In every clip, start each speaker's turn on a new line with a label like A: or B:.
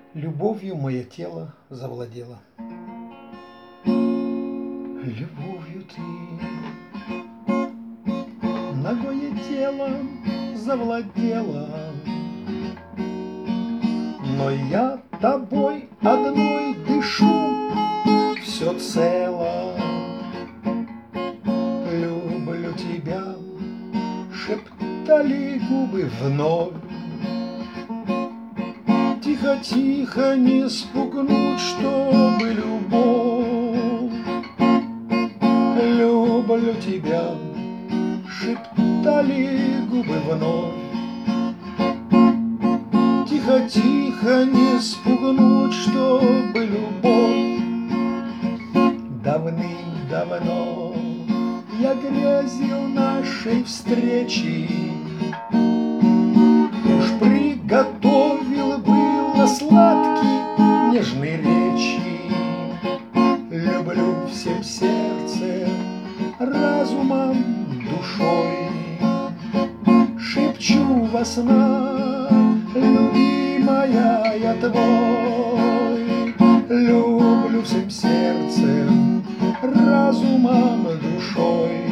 A: Любовью мое тело завладело. Любовью ты ногое тело завладела, но я тобой одной дышу все цело. Люблю тебя, шептали губы вновь. Тихо-тихо не спугнуть, чтобы любовь. Люблю тебя, шептали губы вновь. Тихо-тихо не спугнуть, чтобы любовь. Давным-давно я грезил нашей встречи, уж приготовил было сладкий нежной речи. Люблю всем сердцем, разумом, душой. Шепчу во снах, любимая, я твой. Люблю всем сердцем, разумом, душой.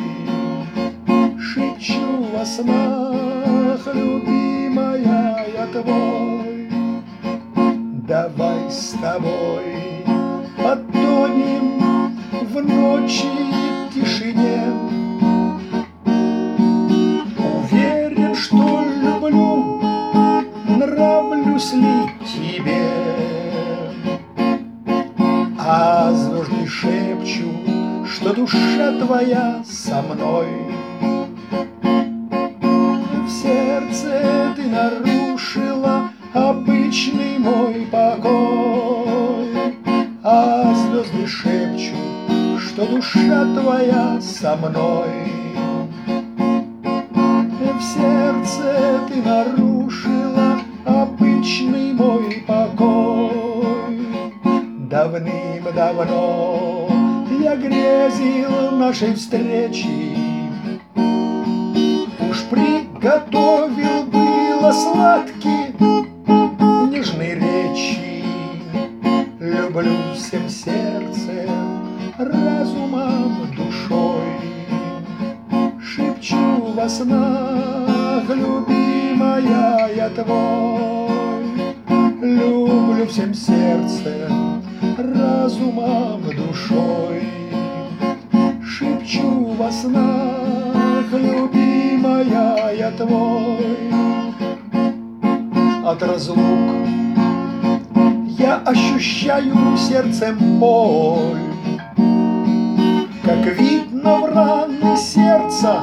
A: Шепчу во снах, любимая, я твой. Давай с тобой потонем в ночи и тишине. Уверен, что люблю, нравлюсь ли тебе. А звезды шепчут, что душа твоя со мной. В сердце ты нарушила обычный мой покой. А звезды шепчут, что душа твоя со мной. В сердце ты нарушила обычный мой покой. Давным-давно я грезил нашей встречи, уж приготовил было сладкий нежной речи. Люблю всем сердцем, разумом, душой. Шепчу во снах, любимая, я твой. Люблю всем сердцем, разумом, душой. Шепчу во снах, любимая, я твой. От разлук я ощущаю сердцем боль, как видно в раны сердца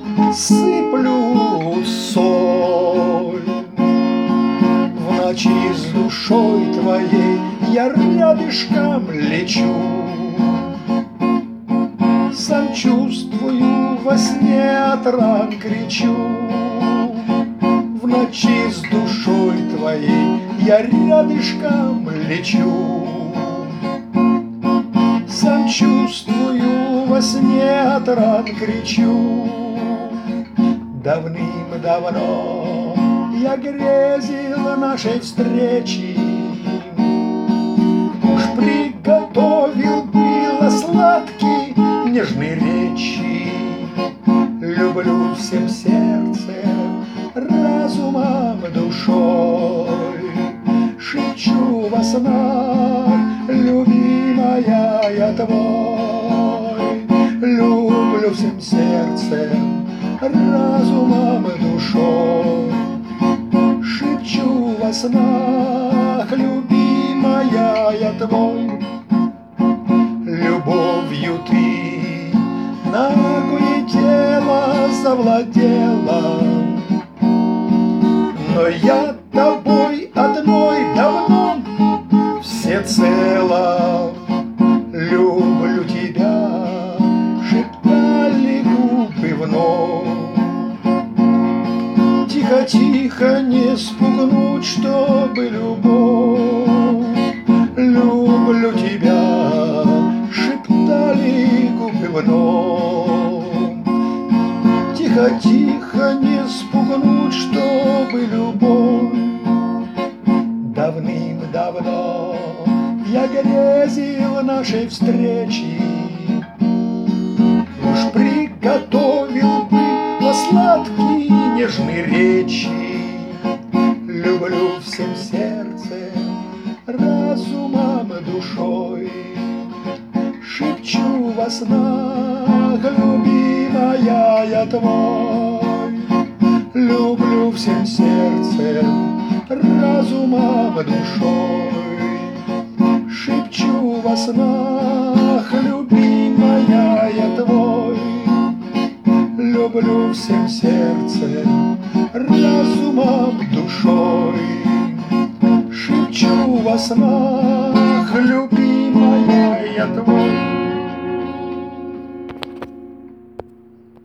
A: сыплю соль. В ночи с душой твоей я рядышком лечу, сам чувствую, во сне от ран кричу. В ночи с душой твоей я рядышком лечу, сам чувствую, во сне от ран кричу. Давным-давно я грезил нашей встречи, уж приготовил было сладкий нежной речи. Люблю всем сердцем, разумом, душой. Шепчу во снах, любимая, я твой. Люблю всем сердцем, разумом, душой. Шепчу во снах, любимая, я твой. Любовью ты ногое тело завладела, но я тобой одной давно всецело. Люблю тебя, шептали губы вновь. Тихо-тихо не спугнуть, чтобы любовь. Люблю тебя, шептали губы вновь. Тихо-тихо не спугнуть, чтобы любовь. Давным-давно я грезил нашей встречи, уж приготовил было сладкие нежные речи. Люблю всем сердцем, разумом, душой, шепчу во снах, любимая, я твой. Люблю всем сердцем, разумом, душой, шепчу во снах, любимая, я твой. Люблю всем сердцем, разумом, душой, шепчу во снах, любимая, я твой.